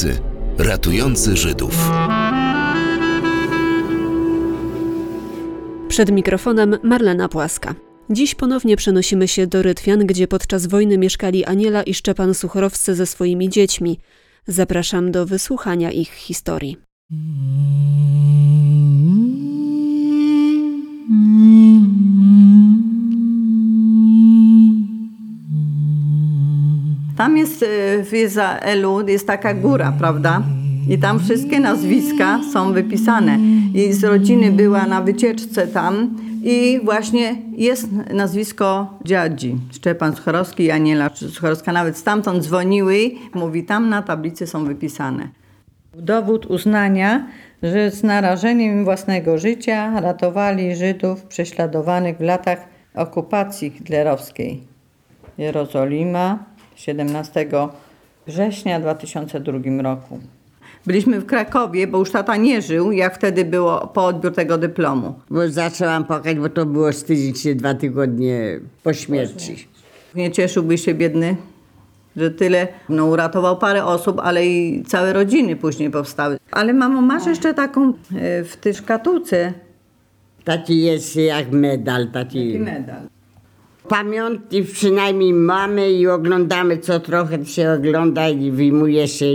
Żydowscy, ratujący Żydów. Przed mikrofonem Marlena Płaska. Dziś ponownie przenosimy się do Rytwian, gdzie podczas wojny mieszkali Aniela i Szczepan Suchorowscy ze swoimi dziećmi. Zapraszam do wysłuchania ich historii. Tam jest w Izraelu, jest taka góra, prawda? I tam wszystkie nazwiska są wypisane. I z rodziny była na wycieczce tam i właśnie jest nazwisko dziadzi. Szczepan Suchorowski i Aniela Suchorowska nawet stamtąd dzwoniły. Mówi, tam na tablicy są wypisane. Dowód uznania, że z narażeniem własnego życia ratowali Żydów prześladowanych w latach okupacji hitlerowskiej. Jerozolima, 17 września 2002 roku. Byliśmy w Krakowie, bo już tata nie żył, jak wtedy było po odbiór tego dyplomu. Bo zaczęłam płakać, bo to było wstydzić się 2 tygodnie po śmierci. Nie cieszyłbyś się, biedny, że tyle uratował parę osób, ale i całe rodziny później powstały. Ale mamo, masz jeszcze taką w tej szkatułce. Taki jest jak medal. Taki medal. Pamiątki przynajmniej mamy i oglądamy, co trochę się ogląda i wyjmuje się.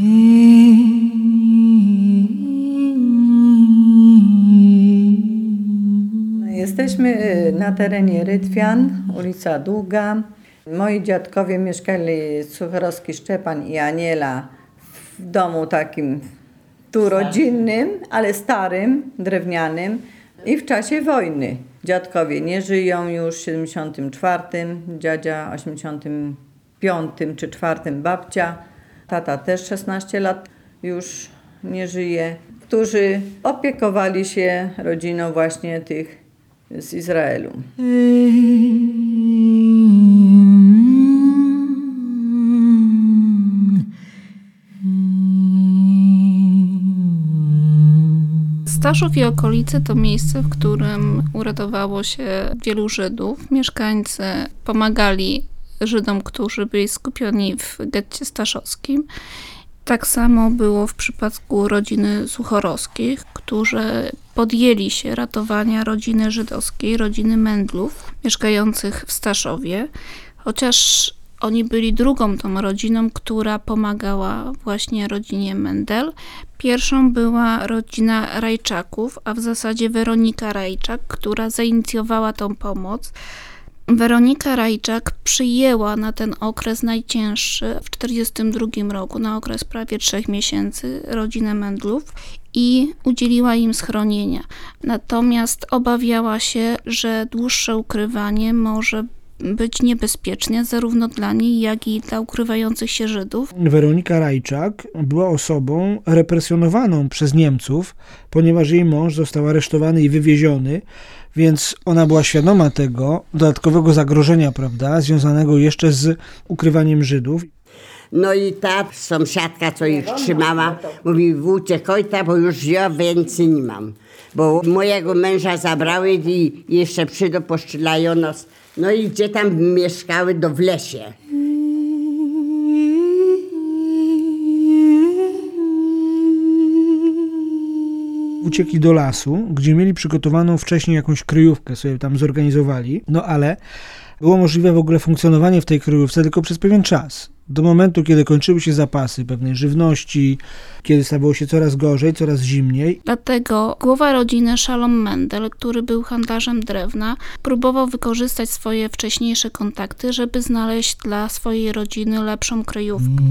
Jesteśmy na terenie Rytwian, ulica Długa. Moi dziadkowie mieszkali, Suchorowski Szczepan i Aniela, w domu takim tu rodzinnym, ale starym, drewnianym i w czasie wojny. Dziadkowie nie żyją już w 74, dziadzia 85 czy 4, babcia. Tata też 16 lat już nie żyje, którzy opiekowali się rodziną właśnie tych z Izraelu. Staszów i okolice to miejsce, w którym uratowało się wielu Żydów. Mieszkańcy pomagali Żydom, którzy byli skupioni w getcie staszowskim. Tak samo było w przypadku rodziny Suchorowskich, którzy podjęli się ratowania rodziny żydowskiej, rodziny Mendlów, mieszkających w Staszowie, chociaż oni byli drugą tą rodziną, która pomagała właśnie rodzinie Mendel. Pierwszą była rodzina Rajczaków, a w zasadzie Weronika Rajczak, która zainicjowała tą pomoc. Weronika Rajczak przyjęła na ten okres najcięższy w 1942 roku, na okres prawie 3 miesięcy, rodzinę Mendlów i udzieliła im schronienia. Natomiast obawiała się, że dłuższe ukrywanie może być niebezpieczne zarówno dla niej, jak i dla ukrywających się Żydów. Weronika Rajczak była osobą represjonowaną przez Niemców, ponieważ jej mąż został aresztowany i wywieziony, więc ona była świadoma tego dodatkowego zagrożenia, prawda, związanego jeszcze z ukrywaniem Żydów. No i ta sąsiadka, co ich trzymała, mówi, uciekaj, bo już ja więcej nie mam. Bo mojego męża zabrały i jeszcze przyjdą, poszczelają nas. No i gdzie tam mieszkały, w lesie. Uciekli do lasu, gdzie mieli przygotowaną wcześniej jakąś kryjówkę, sobie tam zorganizowali, no ale było możliwe w ogóle funkcjonowanie w tej kryjówce tylko przez pewien czas. Do momentu, kiedy kończyły się zapasy pewnej żywności, kiedy stawało się coraz gorzej, coraz zimniej. Dlatego głowa rodziny Szalom Mendel, który był handlarzem drewna, próbował wykorzystać swoje wcześniejsze kontakty, żeby znaleźć dla swojej rodziny lepszą kryjówkę.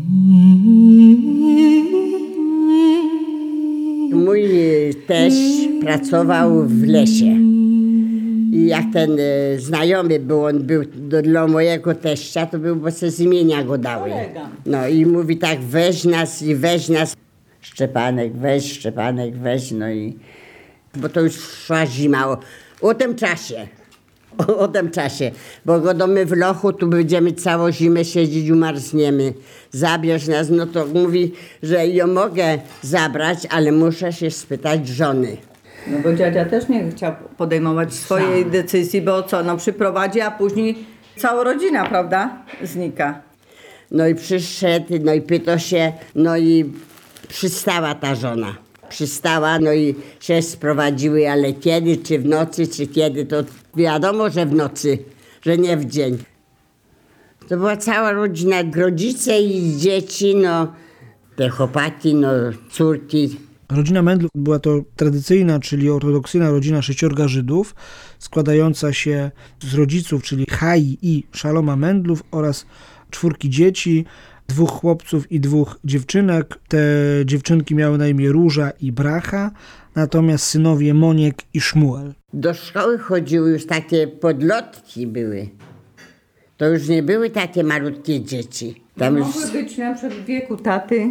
Mój teść pracował w lesie. I jak ten znajomy był, on był dla mojego teścia, to był, bo se z imienia go dały. No i mówi tak, weź nas. Szczepanek, weź, no i... Bo to już szła zima. O tym czasie, bo go domy w lochu, tu będziemy całą zimę siedzieć, umarzniemy. Zabierz nas, no to mówi, że ją mogę zabrać, ale muszę się spytać żony. No bo dziadzia też nie chciał podejmować swojej decyzji, bo co, przyprowadzi, a później cała rodzina, prawda, znika. No i przyszedł, no i pytał się, no i przystała ta żona. Przystała, no i się sprowadziły, ale kiedy, czy w nocy, czy kiedy, to wiadomo, że w nocy, że nie w dzień. To była cała rodzina, rodzice i dzieci, no, te chłopaki, no, córki. Rodzina Mendlów była to tradycyjna, czyli ortodoksyjna rodzina 6 Żydów, składająca się z rodziców, czyli Chai i Szaloma Mendlów oraz 4 dzieci, 2 chłopców i 2 dziewczynek. Te dziewczynki miały na imię Róża i Bracha, natomiast synowie Moniek i Szmuel. Do szkoły chodziły już takie podlotki były. To już nie były takie malutkie dzieci. Tam już... Mogły być na przykład w wieku taty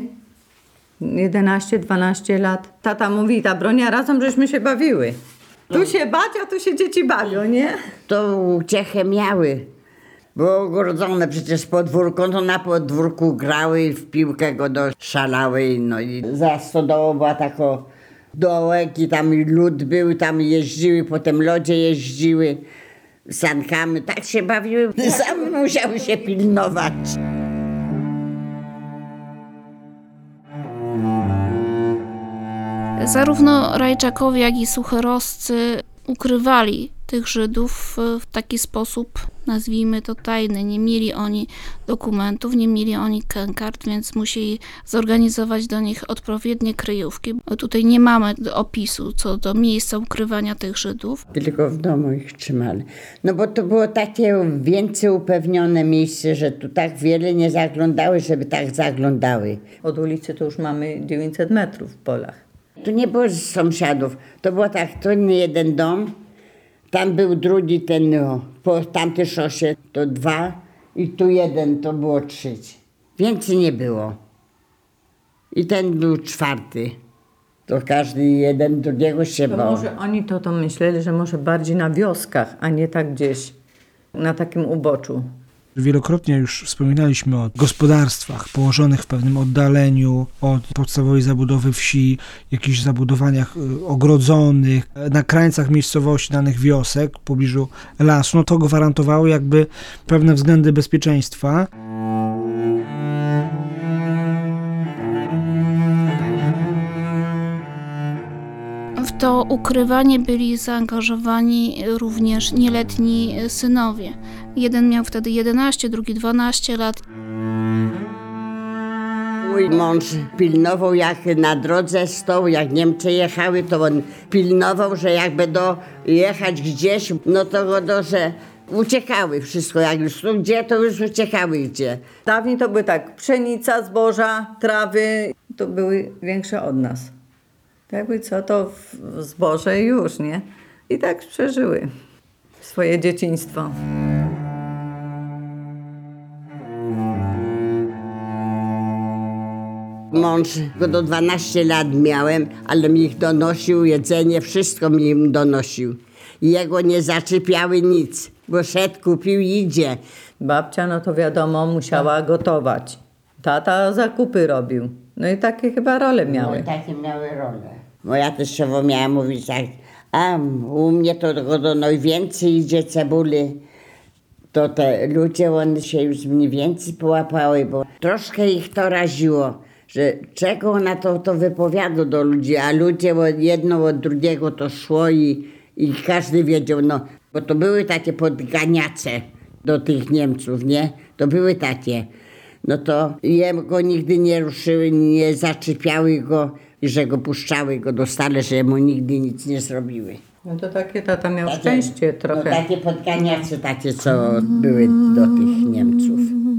11-12 lat. Tata mówi, ta Bronia, razem żeśmy się bawiły. Tu się bać, a tu się dzieci bawią, nie? To uciechę miały. Było ogrodzone przecież podwórko, to na podwórku grały, w piłkę go szalały. No i za stodołą była taka dołek i tam lód był, tam jeździły, po tym lodzie jeździły sankami. Tak się bawiły, sam musiały się pilnować. Zarówno Rajczakowie, jak i Suchoroscy ukrywali tych Żydów w taki sposób, nazwijmy to tajny. Nie mieli oni dokumentów, nie mieli oni kart, więc musieli zorganizować do nich odpowiednie kryjówki. Tutaj nie mamy opisu co do miejsca ukrywania tych Żydów. Tylko w domu ich trzymali. No bo to było takie więcej upewnione miejsce, że tu tak wiele nie zaglądały, żeby tak zaglądały. Od ulicy to już mamy 900 metrów w polach. Tu nie było sąsiadów. To było tak, to jeden dom, tam był drugi ten, no, po tamtej szosie to 2 i tu 1 to było 3. Więcej nie było. I ten był 4. To każdy jeden drugiego się To bał. może oni to myśleli, że może bardziej na wioskach, a nie tak gdzieś na takim uboczu. Wielokrotnie już wspominaliśmy o gospodarstwach położonych w pewnym oddaleniu od podstawowej zabudowy wsi, jakichś zabudowaniach ogrodzonych, na krańcach miejscowości, danych wiosek, w pobliżu lasu. No to gwarantowało jakby pewne względy bezpieczeństwa. W to ukrywanie byli zaangażowani również nieletni synowie. Jeden miał wtedy 11, drugi 12 lat. Mój mąż pilnował, jak na drodze stał, jak Niemcy jechały, to on pilnował, że jak będą jechać gdzieś, no to że uciekały wszystko. Jak już są gdzie, to już uciekały gdzie. Dawniej to były tak, pszenica, zboża, trawy, to były większe od nas. Jakby co, to zboże już, nie? I tak przeżyły swoje dzieciństwo. Mąż go do 12 lat miałem, ale mi ich donosił, jedzenie, wszystko mi im donosił. I jego nie zaczepiały nic, bo szedł, kupił i idzie. Babcia, no to wiadomo, musiała gotować. Tata zakupy robił. No i takie chyba role miały. No, takie miały role. Moja teściowa miała mówić tak, a u mnie to do najwięcej idzie cebuli. To te ludzie, one się już mniej więcej połapały, bo troszkę ich to raziło, że czego ona to wypowiada do ludzi, a ludzie jedno od drugiego to szło i każdy wiedział, no, bo to były takie podganiacze do tych Niemców, nie? To były takie. No to jego nigdy nie ruszyły, nie zaczepiały go i że go puszczały go do stale, że mu nigdy nic nie zrobiły. No to takie tata miał szczęście trochę. No takie podganiacze, takie co były do tych Niemców.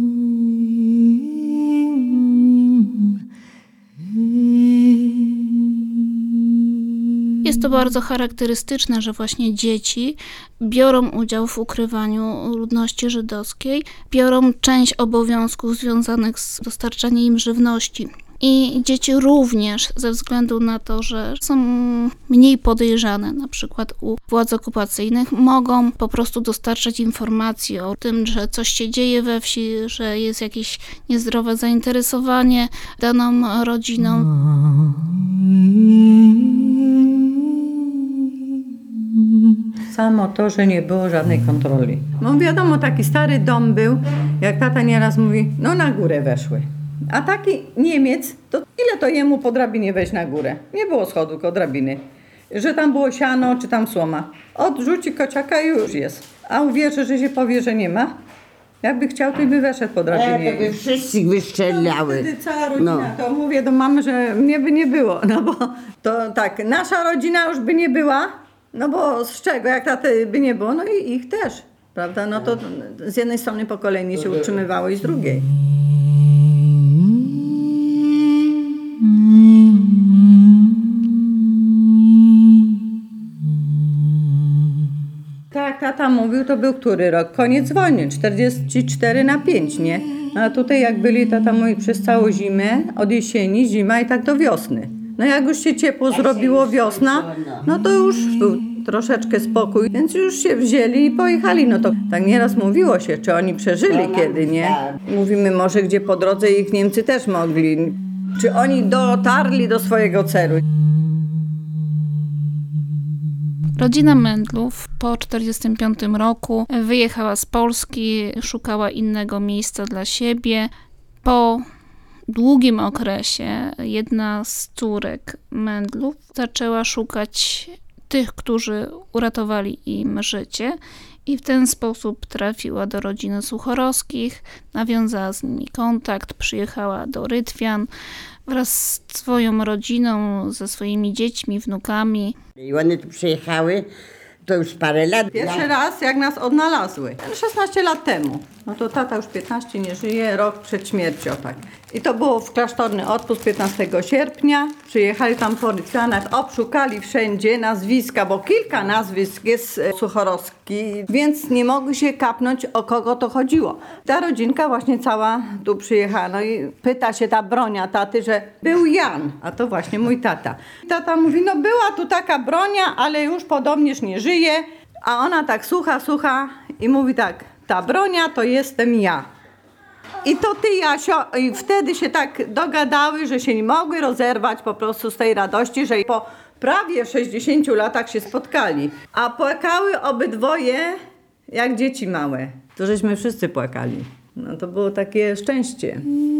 Jest to bardzo charakterystyczne, że właśnie dzieci biorą udział w ukrywaniu ludności żydowskiej, biorą część obowiązków związanych z dostarczaniem im żywności. I dzieci również ze względu na to, że są mniej podejrzane, na przykład u władz okupacyjnych, mogą po prostu dostarczać informacji o tym, że coś się dzieje we wsi, że jest jakieś niezdrowe zainteresowanie daną rodziną. samo to, że nie było żadnej kontroli. No wiadomo, taki stary dom był, jak tata nieraz mówi, no na górę weszły. A taki Niemiec, to ile to jemu po drabinie wejść na górę? Nie było schodu, tylko drabiny. Że tam było siano, czy tam słoma. Odrzuci kociaka i już jest. A uwierzy, że się powie, że nie ma. Jakby chciał, to by weszedł po drabinie. To by wszyscy wyszczeliały. Wtedy cała rodzina, to mówię do mamy, że mnie by nie było. No bo to tak, nasza rodzina już by nie była, no bo z czego, jak taty by nie było, no i ich też. Prawda? No to z jednej strony pokolenie się utrzymywało i z drugiej. Tak, tata mówił, to był który rok? Koniec wojny, 44/5, nie? A tutaj jak byli, tata mówi, przez całą zimę, od jesieni, zima i tak do wiosny. No jak już się ciepło zrobiło, wiosna, no to już był troszeczkę spokój, więc już się wzięli i pojechali. No to tak nieraz mówiło się, czy oni przeżyli kiedy, nie? Mówimy może, gdzie po drodze ich Niemcy też mogli. Czy oni dotarli do swojego celu. Rodzina Mendlów po 1945 roku wyjechała z Polski, szukała innego miejsca dla siebie. Po długim okresie jedna z córek Mendlów zaczęła szukać tych, którzy uratowali im życie i w ten sposób trafiła do rodziny Suchorowskich, nawiązała z nimi kontakt, przyjechała do Rytwian wraz z swoją rodziną, ze swoimi dziećmi, wnukami. I one tu przyjechały, to już parę lat. Pierwszy raz, jak nas odnalazły. 16 lat temu. No to tata już 15 nie żyje, rok przed śmiercią, tak. I to było w klasztorny odpust 15 sierpnia. Przyjechali tam po Rytwianach, obszukali wszędzie nazwiska, bo kilka nazwisk jest Suchorowski, więc nie mogli się kapnąć, o kogo to chodziło. Ta rodzinka właśnie cała tu przyjechała. No i pyta się ta Bronia taty, że był Jan, a to właśnie mój tata. Tata mówi, no była tu taka Bronia, ale już podobnież nie żyje. A ona tak słucha i mówi tak, ta Bronia to jestem ja. I to ty, Jasio, i wtedy się tak dogadały, że się nie mogły rozerwać po prostu z tej radości, że po prawie 60 latach się spotkali. A płakały obydwoje jak dzieci małe. To żeśmy wszyscy płakali. No to było takie szczęście.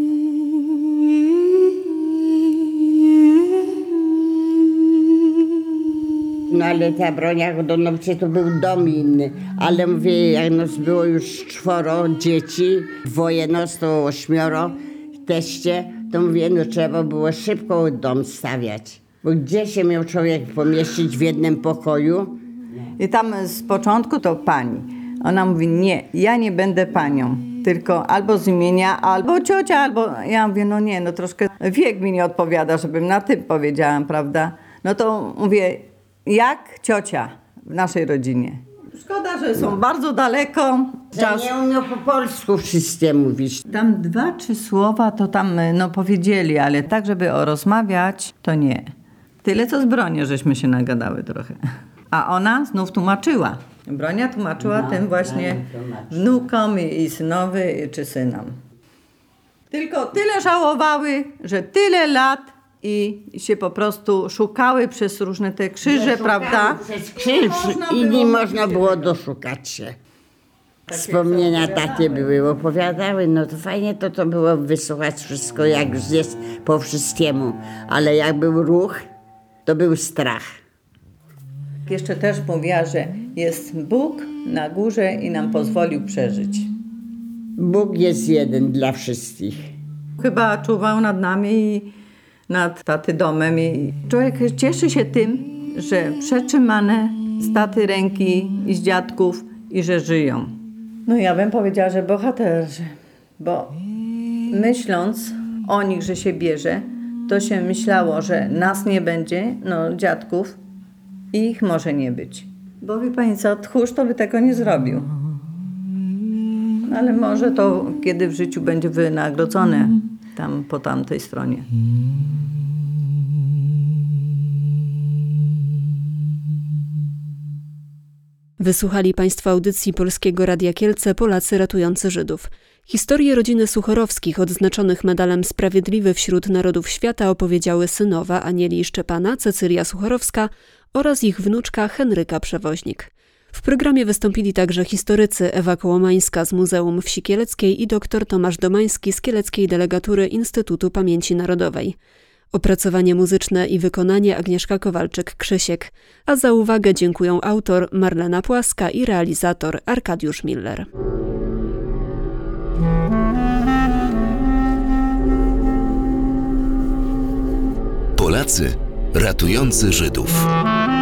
No ale ta Bronia, no przecież to był dom inny, ale mówię, jak nas było już 4 dzieci, 2 nos to 8 teście, to mówię, no trzeba było szybko dom stawiać. Bo gdzie się miał człowiek pomieścić w jednym pokoju? I tam z początku to pani. Ona mówi, nie, ja nie będę panią, tylko albo z imienia, albo ciocia, albo... Ja mówię, no nie, no troszkę wiek mi nie odpowiada, żebym na tym powiedziałam, prawda? No to mówię, jak ciocia w naszej rodzinie. Szkoda, że są bardzo daleko. Że nie umiał po polsku wszyscy mówić. Tam 2-3 słowa to tam no powiedzieli, ale tak, żeby rozmawiać, to nie. Tyle co z Bronią, żeśmy się nagadały trochę. A ona znów tłumaczyła. Bronia tłumaczyła tym właśnie wnukom i synowi czy synom. Tylko tyle żałowały, że tyle lat i się po prostu szukały przez różne te krzyże, prawda? Przez krzyż i nie można było doszukać się. Wspomnienia takie były, opowiadały, no to fajnie to było wysłuchać wszystko, jak już jest po wszystkiemu. Ale jak był ruch, to był strach. Jeszcze też mówiła, że jest Bóg na górze i nam pozwolił przeżyć. Bóg jest jeden dla wszystkich. Chyba czuwał nad nami i nad taty domem. I człowiek cieszy się tym, że przetrzymane z taty ręki i z dziadków i że żyją. No ja bym powiedziała, że bohaterzy, bo myśląc o nich, że się bierze, to się myślało, że nas nie będzie, no dziadków, i ich może nie być. Bo wie pani co, tchórz to by tego nie zrobił. Ale może to kiedy w życiu będzie wynagrodzone tam po tamtej stronie. Wysłuchali Państwo audycji Polskiego Radia Kielce Polacy ratujący Żydów. Historię rodziny Suchorowskich odznaczonych medalem Sprawiedliwy wśród Narodów Świata opowiedziały synowa Anieli i Szczepana, Cecylia Suchorowska oraz ich wnuczka Henryka Przewoźnik. W programie wystąpili także historycy Ewa Kołomańska z Muzeum Wsi Kieleckiej i dr Tomasz Domański z Kieleckiej Delegatury Instytutu Pamięci Narodowej. Opracowanie muzyczne i wykonanie Agnieszka Kowalczyk-Krzysiek, a za uwagę dziękują autor Marlena Płaska i realizator Arkadiusz Miller. Polacy ratujący Żydów.